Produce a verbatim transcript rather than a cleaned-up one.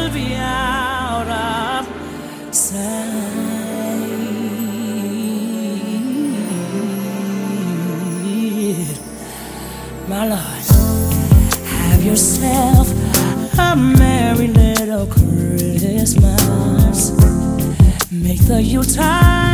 to be out of sight. My Lord, have yourself a merry little Christmas. Make the Yuletide